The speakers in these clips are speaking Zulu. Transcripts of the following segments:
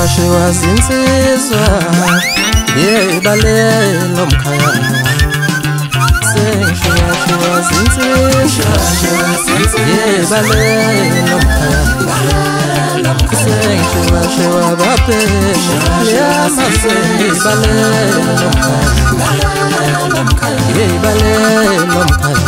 shiwa zinsizwa yebalelo mkhaya shiwa zinsizwa yebalelo mkhaya shiwa bapesha yebalelo mkhaya yebalelo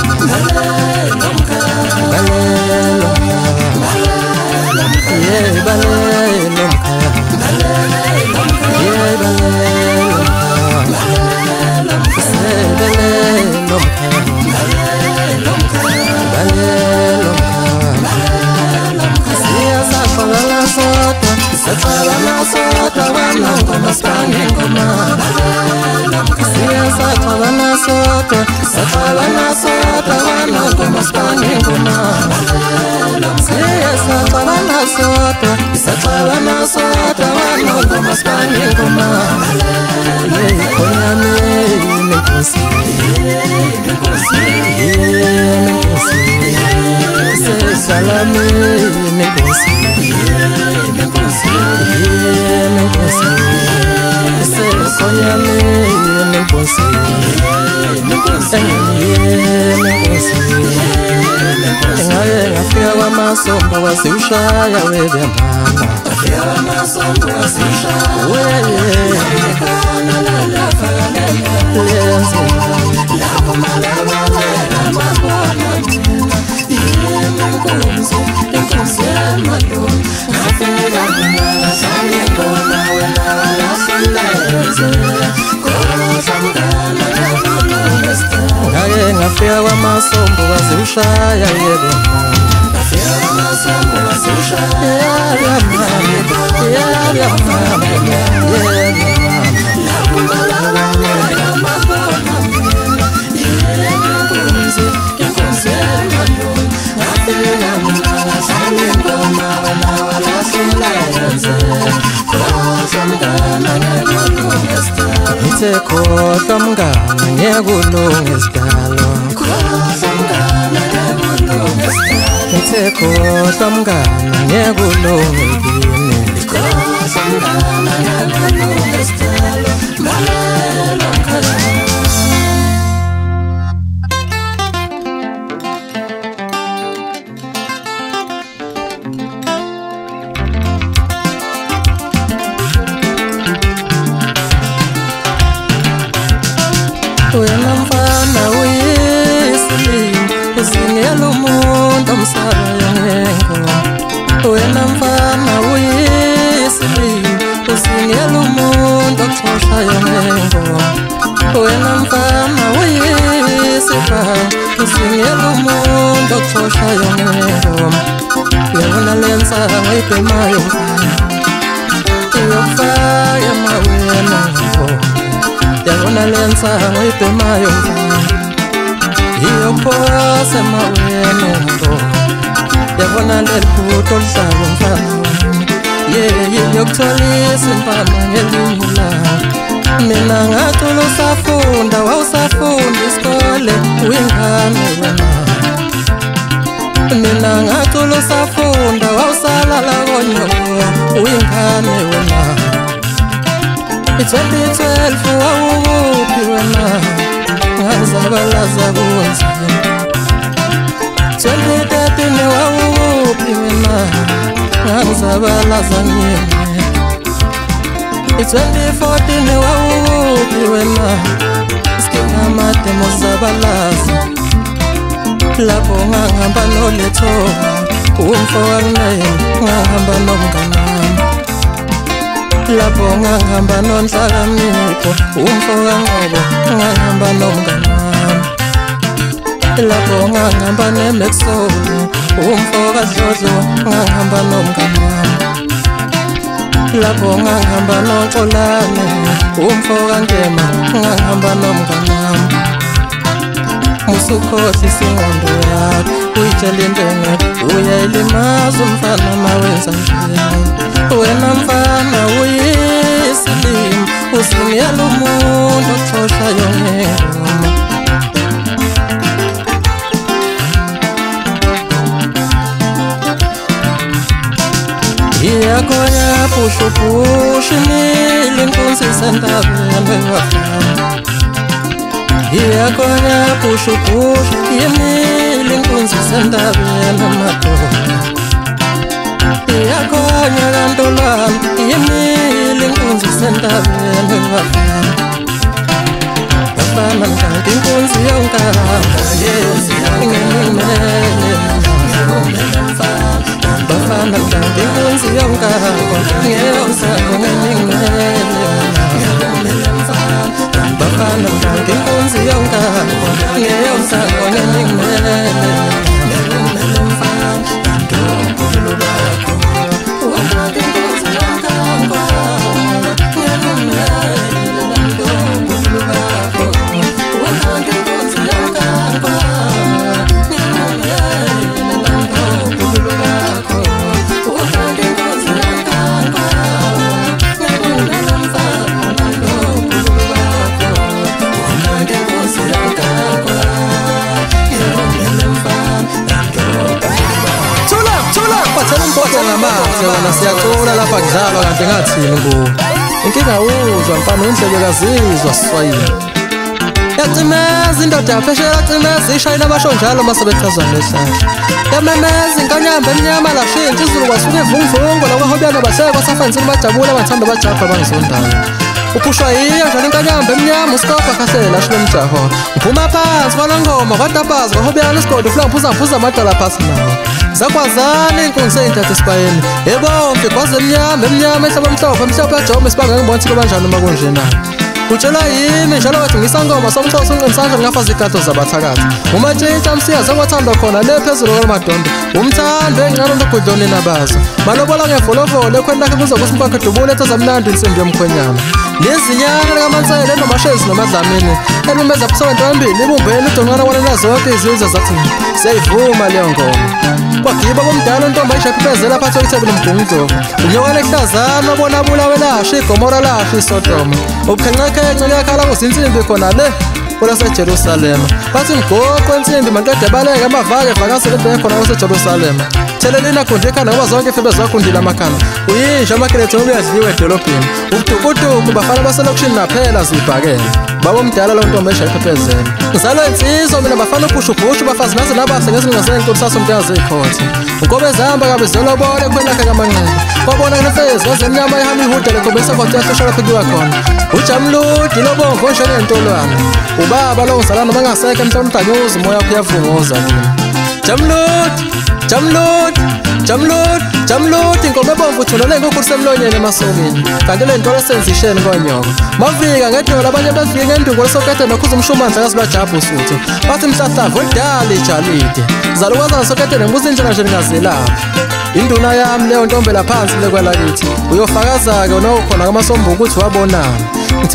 Masomba wasiushaya webe mama masomba wasiushaya ngafika kwamasombo wasiushaya webe mama Khohlwa mngani ngiyakulunga isidalo khohlwa mngani ngiyakulunga kimi khohlwa mngani ngiyakulunga isidalo balelo mkhala wena mfana uyisilimu usingela umuntu omsala ngengoma wena mfana uyisilimu usingela umuntu oxhoshayo ngengoma wena mfana uyisifana usingela umuntu oxhoshayo ngengoma yabona lensa ngayibhemayo mfana uyofaka emawena yabona lensa ngayibhemayo mfana iyophosa emawena yabona lelibhuto lihlalo mfana yokutholisa imfana ngelinye ilanga mina ngacula usafunda wawusafunda isikole uyingane wena mina ngacula usafunda wawusalala konyoka uyingane wena 2012 wawuphi wena ngazabalaza kunzima 2013 wawuphi wena ngazabalaza ngiyena 2014 wawuphi wena sikinamade mozabalaza lapho ngahamba noletho umfo wanene ngahamba nomnganami lapho ngahamba nonhlakanipho umfo kaNqobo ngahamba nomnganami lapho ngahamba neMaxol umfo kaDlodlo ngahamba nomnganami lapho ngahamba noXolani umfo kaNtema ngahamba nomnganami musukhosi singqondo yakho uyitshela into engekho uyayilimaza umfana mawenza nje wena mfana uyisilimu usingela umuntu oxhoshayo ngengoma Iyakhona pushu imile inkunzi sentabeni wafana. Iyakhona pushu imile inkunzi sentabeni madoda. Iyakhona kantolwane imile inkunzi sentabeni wafana. Bafana mkanti inkunzi yonkana ngenimele. Bafana mkanti inkunzi yonkana ngenimele. Bafana mkanti inkunzi yonkana ngenimele. Wena siyacula lapha kudlalwa kanti ngathini ku inkinga uzwa mfana indlebe kazizwa siswayini yacimeza indoda yaphesheya yacimeza ishayina abasho njalo masebechazwa nesandla yamemeza inkanyamba emnyama lashintsha izulu kwasuka ivunguvungu lakwahobiyana bahlekwa safanzini bajabula abathanda bajabha bangizondayo uphushwa yiyo njalo inkanyamba emnyama usikopha khahlela ashilo mjaho ngiphuma phansi kwanongoma kwadabazi kwahobiyana isigodo ufula ngiphuza amadala phasi nawo zakwazana inkunzi seyintatha esibayeni ebomve gwaze emnyama ehlaba mhlophe ajome sibanga ngibona ukuthi kanjani uma kunjena utshela yimi njalo wathi ngisangoma somxhosa unqinisandla ngafaza igato zabathakathi umatshitha msiyaza kwathandwa khona le phezulu kwamadondo umthando engcano nogudloni nabazo malobola ngevolovolo ekhweni lakhe kuzokuthi mkwakhe dubule etazamnandi insimbi yomkhwenyana lezinyaka likaMansayile nomashezi nomadlamini elumeza phusonto embili ibumbeni udonqana wanena zonke izizwe zathi siyayivuma leyo ngoma kwagiba bomdala untombi ayishaphipezela phathi kwethebula mgungundlovu unyoka lehlazana obona bulawe lasho igomora lasho isodoma ubukhencekhence liyakhala kuzinsimbi khona le kwelaseJerusalema bathi mgoqo ensimbi maqede baleke amavake vakasele ebheke khona kwaseJerusalema thelelina khunje ekhanda ngoba zonke ifebe zakundile amakhanda uyinja amakiletho uyadliwe edolobheni ubutukutuku bafana baselokishini naphela zibhakele baba mdala lo ntombi ayishaphipezela ngizalo insizwa mina bafana uphushu bafazi nazo nabahle ngezingasenkulu sasomntanga zeyikhothe unkobe zihamba kabezolobole ekhweni lakhe kamanqeba kwabona kunefezi ngazemnyama ihamba ihuda lekhombisa kwathu yahlosha lapho kuyiwa khona ujamludi lobomvu onjengentolwane ubaba lo ngizalana bangasekho emhlawumbe udanyuza umoya wakho uyavunguza kimi Jamludi inkomo ebomvu thunole inkukhu semlonyeni emasokeni kanti le ntolo senzisheni konyoko mavika ngedolo abanye bafike ngenduku lesokete nokhuza umshumandla kasibajabha usuthu bathi mhlahlavu edala ijalide zalukwazana sokete nembuzi injena nje ningazelapha induna yami leyo ntombe laphansi lekwelakithi uyofakaza-ke nokhona kamasombuku ukuthi wabonana ngithe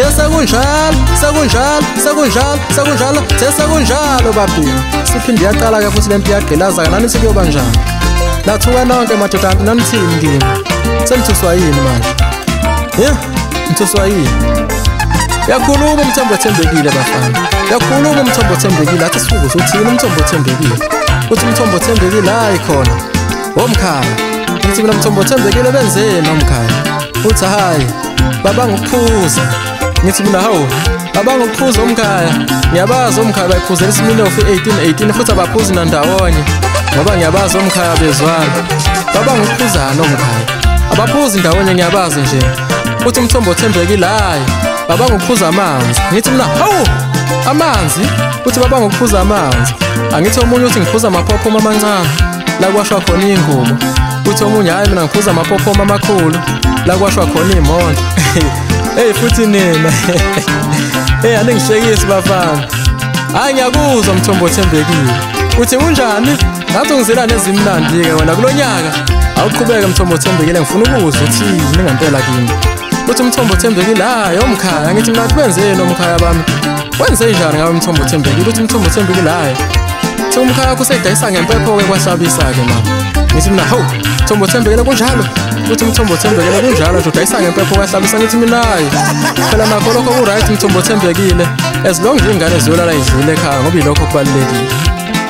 sekunjalo sekunjalo babhini siphinde yaqala-ke futhi le mpi yagqilaza-ke nanithi kuyoba njani nathuka nonke madoda nanithini ngini senithuswa yini manje nithuswa yini yakhuluma umthombo othembekile bafana yakhuluma umthombo othembekile athi sifukuze uthini umthombo othembekile uthi umthombo othembekile hayi khona omkhaya ngithi mina umthombo othembekile benzeni omkhaya uthi hayi baba ngikuphuza ngithi mina hawu baba ngikuphuza omkhaya ngiyabazi omkhaya bayiphuzela isimilofu 18 futhi abaphuzi nandawonye ngoba ngiyabazi omkhaya bezwana baba ngikuphuzana omkhaya abaphuzi ndawonye ngiyabazi nje uthi umthombo othembekile hayi baba ngikuphuza amanzi ngithi mina hawu amanzi uthi baba ngikuphuza amanzi angithi omunye uthi ngiphuza amaphophoma amancane la kwashwa khona ingubo uthi omunye hayi mina ngiphuza amaphophoma amakhulu la kwashwa khona imoto futhi nina aningishekisi bafana hayi ngiyakuzwa umthombo othembekile uthi kunjani ngathi ngizela nezimnandi-ke wena kulonyaka awuqhubeke umthombo othembekile ngifuna ukuzwa uthini ngempela kimi uthi umthombo othembekile hayi omkhaya ngithi mina kwenzeni omkhaya bami wenze njani ngabe umthombo othembekile uthi umthombo othembekile hayi thi umkhaya wakho useyidayisa ngempepho-ke kwahlabisa-ke mama ngithi mina hawu umthombo othembekile kunjalo uthi umthombo othembekile kunjalo nje udayisa ngempepho kwahlabisa ngithi mina hayi phela nakho lokho ku-right umthombo othembekile as long nje iy'ngane ziyolala yidlile ekhaya ngoba yilokho kubalulekile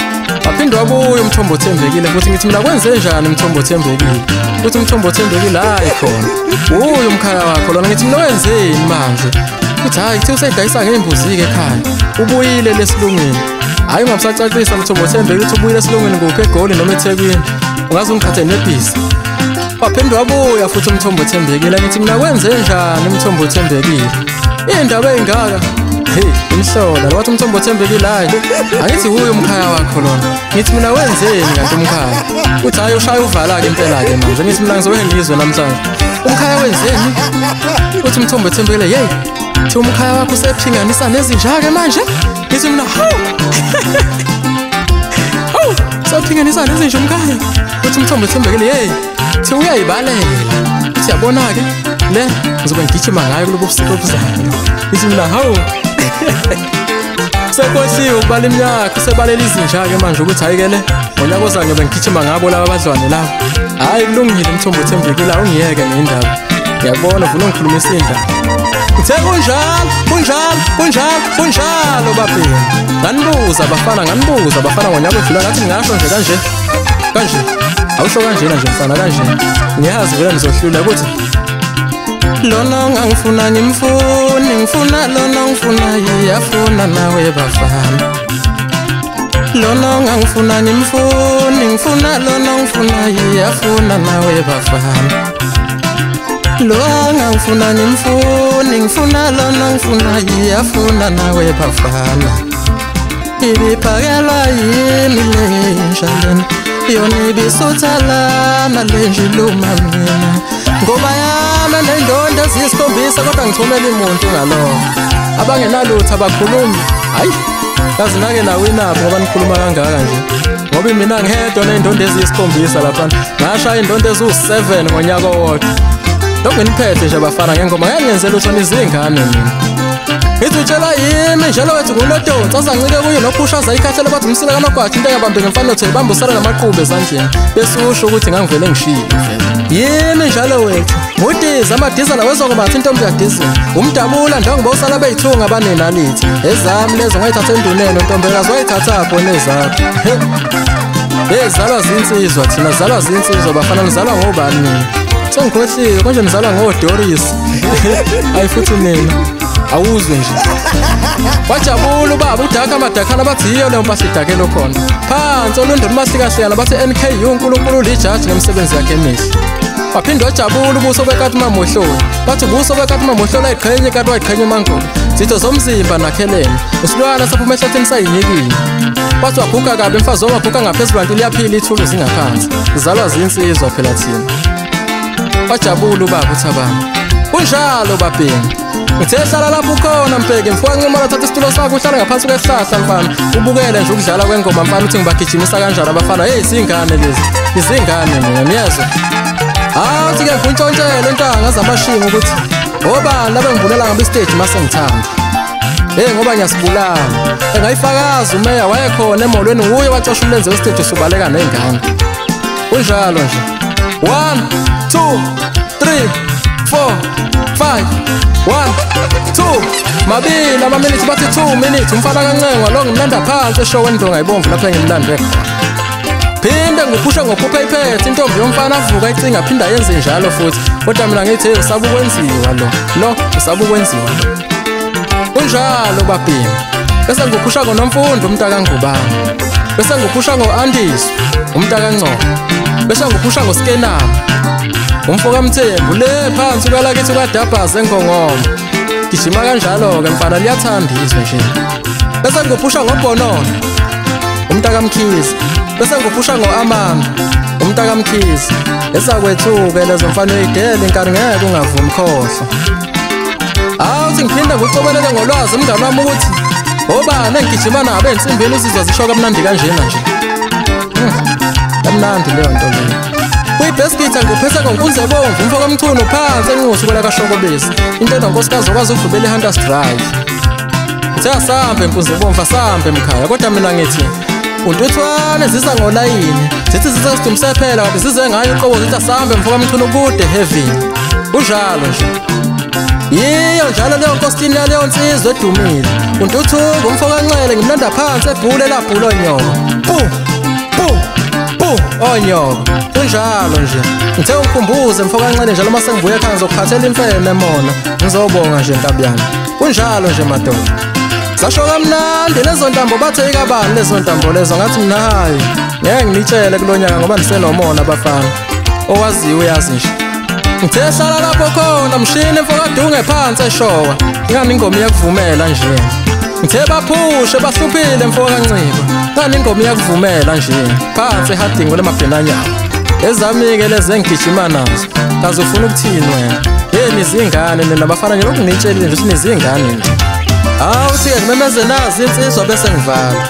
waphindwa wabuya uMthombo Thembekile futhi ngithi mina kwenze njani uMthombo Thembekile futhi uMthombo Thembekile hayi khona uye umkhaya wakho lona ngithi mina wenzeni manje uthi hayi kuthi usedayisa ngembuzi-ke ekhaya ubuyile lesilungeni hayi ungabusacacisa uMthombo Thembekile ukuthi ubuyile esilungeni kuphi eGoli noma eThekwini ungaze ungiphathe nebhisi waphindwa wabuya futhi uMthombo Thembekile ngithi mina kwenze njani uMthombo Thembekile indaba ey'ngaka hey imhlola wathi uMthombo Thembekile hayi angithi uye umkhaya wakho lona ngithi mina wenzeni kanti umkhaya uthi hayi ushaya uvala-ke impela-ke manje ngithi mina ngizobe ngizwe namhlanje umkhaya wenzeni uthi uMthombo Thembekile yeyi thi umkhaya wakho usephinganisa nezinja-ke manje ngithi mina hawu hawu usephinganisa nezinja umkhaya uthi uMthombo Thembekile yeyi thi uyayibalela uthi yabona-ke le ngizobe ngigijima ngayo kulobo busuku obuzayo ngithi mina hawu sekosiwe ukubala iminyaka usebalela izinja-ke manje ukuthi hayi-ke le ngonyaka ozayo ngiyobe ngigijima ngabo laba abadlwane labo hhayi kulungile uMthombo Thembekile ungiyeke ngendaba ngiyakubona ufuna ungikhulumisa indaba ngithe kunjalo babheni nganibuza abafana ngonyaka odlula ngathi ngingasho nje kanje awusho kanjena nje mfana kanje ngiyazi vele nizohlula ukuthi lona ongangifuna ngimfuni ngifuna lona ongifuna iyafuna nawe bafana lona ongangifuna ngimfuni ngifuna lona ongifuna iyafuna nawe bafana lona ongangifuna ngimfuni ngifuna lona ongifuna iyafuna nawe bafana ibiphakelwa yimi lenja lena yona ibisuthalana lenja iluma mina ngoba yami nendonda eziyisikhombisa kodwa ngithumela umuntu ngalowo abangenalutho abakhulumi hayi kazi nake nawe inaphi ngoba nikhuluma kangaka nje ngoba mina ngihedwa ney'ndondo eziyisikhombisa laphana ngashaya iy'ndondo eziwu-7 ngonyaka owodwa lokhu niphethe nje abafana ngengoma ngeke ngenze lutho nizingane mina ngithi utshela yimi njalo wethu nguNodonsi azancike kuyo nophushaza ikhathele bathi umsila kamagwathi into engabambe ngemfana nothi ibambe usala namaqhubu ezandleni bese usho ukuthi ngangivele ngishile yimi njalo wethu ngudiza amadizana wezokubathi intombi yadizini umdabula ndongoba usala beyithunga abanenalithi ezami lezo ngayithatha endunene ntombekazi wayithathapho nezapho zalwa zinsizwa thina zalwa zinsizwa bafana nizalwa ngobani mina sengikhohliwe konje nizalwa ngoDoris hayi futhi mina awuzwe nje wajabula ubaba udaka amadakhana bathi yiyo leyo mpasidakelo khona phansi olundela umasikahlekana bathi NKU uNkulunkulu lijaji ngemsebenzi yakhe emihle waphinde wajabula ubuso bekathi mamohloni bathi ubuso bekathi mamohloni ayiqhenye kanti wayiqhenye emangolo zitho zomzimba nakhelene usilwana saphuma ehlathini sayinyikile bathi waguga kabi mfazi waguga ngaphezulu kanti liyaphila ithuluzi ngaphansi zalwa zinsizwa phela thina wajabula ubaba uthi abantu kunjalo babheni ngithe hlala lapho ukhona mbheke mfowethu ncema thatha isitulo sakho uhlala ngaphansi kwesihlahla mfana ubukele nje ukudlala kwengoma mfana uthi ngibagijimisa kanjani abafana hey izingane lezi izingane mina niyezwa awuthi-ke ngifuntshontshele intanga zamashinga ukuthi obani abengivulela ngabe istage mase ngithanda ngoba ngiyasibulala engayifakazi umeya wayekhona emolweni nguye wacosha umlenze westage usubaleka ney'ngane kunjalo nje 1 2 3 4 5 1 2 mabili amaminithi bathi 2 minutes umfana kancengwa lo ngimlanda phansi eshowe indonga ayibomvu lapho engimlandwe phinde ngiphusha ngophupha iphethe intombi yomfana avuka icinga phinda yenze njalo futhi kodwa mina ngithi usaba ukwenziwa lo usaba ukwenziwa kunjalo babhini bese ngiphusha ngoNomfundo umntaka Ngubane bese ngiphusha ngoAndiso umntaka Ngcobo bese ngiphusha ngoSkenama umfoka Mthembu le phansi kwalakithi kwadabhaza eNgongoma gijima kanjalo-ke mfana liyathandiswa nje bese ngiphusha ngoBhonono umntaka Mkhize bese ngiphusha ngoAmanga umntaka Mkhize esakwethu-ke lezo mfana uyidele inkani ngeke ungavumi khohlwa awuthi ngiphinde ngicobelele ngolwazi umngane wami ukuthi obani engigijima nabo ey'nsimbini uzizwa zisho kamnandi kanjena nje kamnandi leyo nto leyo kuyibheskitha ngiphethe ngonkunzi ebomvu umfoka Mchunu phansi enqusuku lakashokobisi into enonkosikazi okwazi ukugibela i-Hunters Drive uthe asambe nkunzi ebomvu asambe mkhaya kodwa mina ngithi untuthwane zisa ngolayini zithi zisesidumse phela kanti zize ngayo uqobo zithi asambe mfoka Mchunu kude heaven kunjalo nje yiyo njalo leyo nkositini yaleyo nsizwa edumile untuthuka umfoka Ncele ngimlanda phansi ebhule labhula onyoka Onyoko kunjalo nje ngithe ukhumbuze mfo kancane njalo mase ngibuye ekhaya ngizokuphathela imfene emona ngizobonga nje Nkabiyana kunjalo nje madoda zasho kamnandi lezo ntambo bathe ikabani lezo ntambo lezo ngathi mina hayi ngeke ngitshele kulonyaka ngoba ndisenomona abafana owaziyo uyazi nje ngithe hlala lapho khona mshini mfo kadunge phansi eshowa ngani ingoma iyakuvumela nje ngithe baphushe bahluphile mfo kanciko ngani ingoma iyakuvumela nje phansi ehadingo lemabhenanyawo ezami-ke lezi engigijima nazo kaze ufuna ukuthini wena yeni izingane nina bafana nje lokhu ngiyitshelile nje ukuthi nizingane nje awuthi-ke ngimemeze nazi insizwa bese ngivala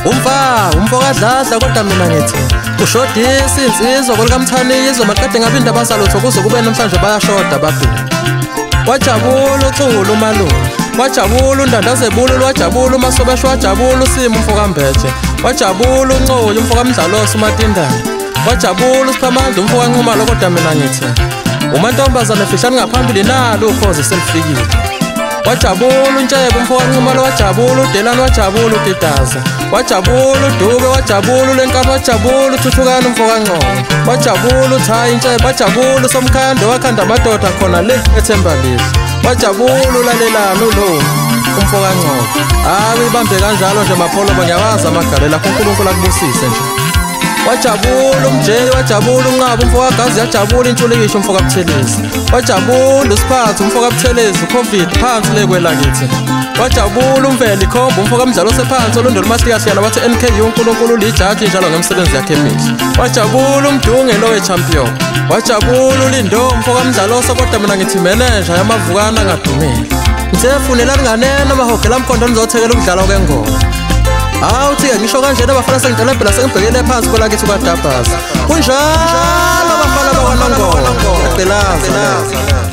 umfo kadladla kodwa mina ngithi ushodisa insizwa kwelikamthanizwa maqede ngabe indaba salutho kuze kube namhlanje bayashoda ababili wajabula uCulu umalume wajabula uNdandazebulu wajabula uMasobesho wajabula uSimo umfo kaMbetshe wajabula uNcoyi umfo kaMdlalosi uMatindana wajabula uSiphamandla umfo kaNxumalo kodwa mina ngithi umantombazane fishani ngaphambili nalo ukhozi selifikile wajabula uNtshebe umfo kaNxumalo wajabula uDelani wajabula uTitaza wajabula uDube wajabula uLenkani wajabula uThuthukani umfo kaNgcobo wajabula uThayi Ntshebe wajabula uSomkhanda wakhanda amadoda khona le eThembalisi wajabula uLalelani uLungu umfo kaNgcobo hayi ibambe kanjalo nje mapholoba ngiyawazi amagalela uNkulunkulu akubusise nje wajabula uMjeyi wajabula uNqaba umfo kaGazi yajabula intshulikisho umfo kaButhelezi wajabula uSiphathu umfo kaButhelezi uCovid phansi lekwelakithi wajabula uMveli Khombo umfo kaMdlalosi phansi olondolo uMahlikahlala wathi NKU uNkulunkulu lijaji njalo ngemisebenzi yakhe emihle wajabula uMdunge lowe champion wajabula uLindo umfo kaMdlalosi kodwa mina ngithi manager yamavukana angadumile ngithe funela linganena amahogela amkhonto nizothekela ukudlala kwengoma awuthi-ke ngisho kanjena abafana sengidalebhela sengibhekele phansi kwelakithi ukadabhaza kunjalo abafana bakwaNongoma ngiyacelaza